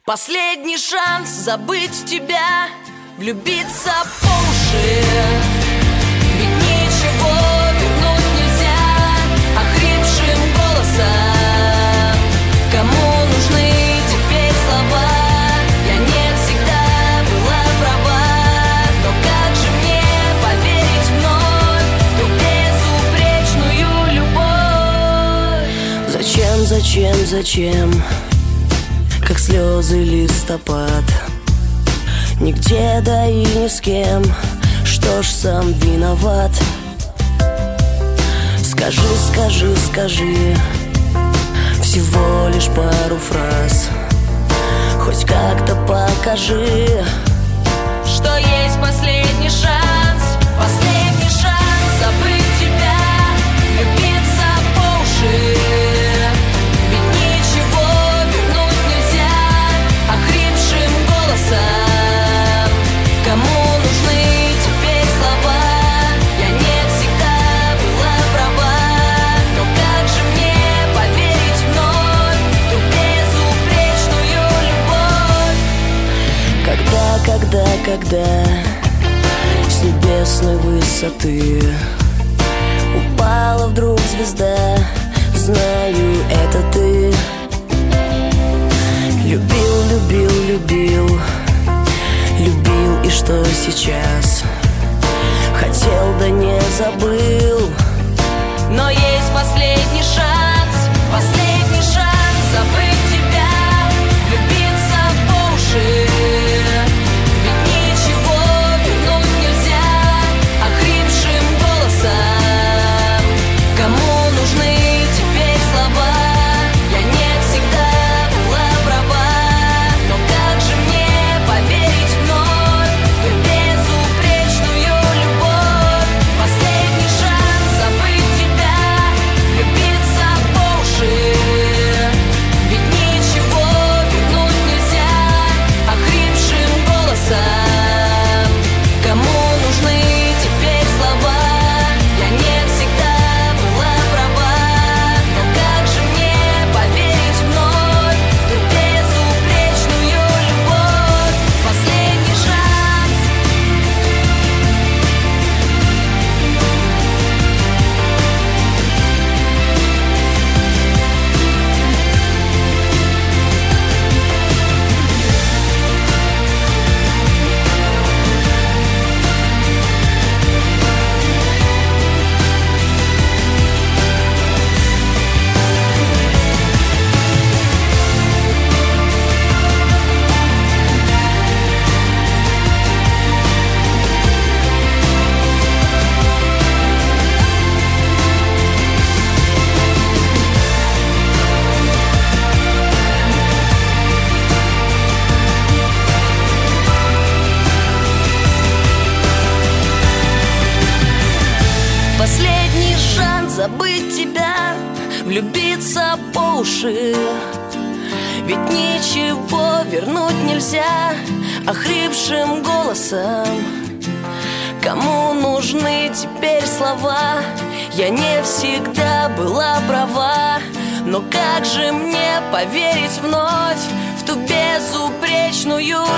Последний шанс забыть тебя, влюбиться по уши. Ведь ничего вернуть нельзя охрипшим голосом. Кому нужны теперь слова? Я не всегда была права. Но как же мне поверить вновь в ту безупречную любовь? Зачем? Как слезы листопад, нигде, да и ни с кем. Что ж, сам виноват. Скажи всего лишь пару фраз. Хоть как-то покажи, что есть последний шанс. Последний шанс забыть тебя, влюбиться по уши. Кому нужны теперь слова? Я не всегда была права. Но как же мне поверить вновь в ту безупречную любовь? Когда с небесной высоты упала вдруг звезда, знаю, это ты. Любил, и что сейчас? Хотел, да не забыл. Но есть последний шанс забыть тебя, влюбиться по уши. Ведь ничего вернуть нельзя охрипшим голосом. Кому нужны теперь слова? Я не всегда была права. Но как же мне поверить вновь в ту безупречную любовь? Последний шанс забыть тебя, влюбиться по уши. Ведь ничего вернуть нельзя охрипшим голосом. Кому нужны теперь слова? Я не всегда была права. Но как же мне поверить вновь в ту безупречную любовь? Последний шанс. Последний шанс забыть тебя, влюбиться по уши. Ведь ничего вернуть нельзя охрипшим голосом. Кому нужны теперь слова? Я не всегда была права. Но как же мне поверить вновь в ту безупречную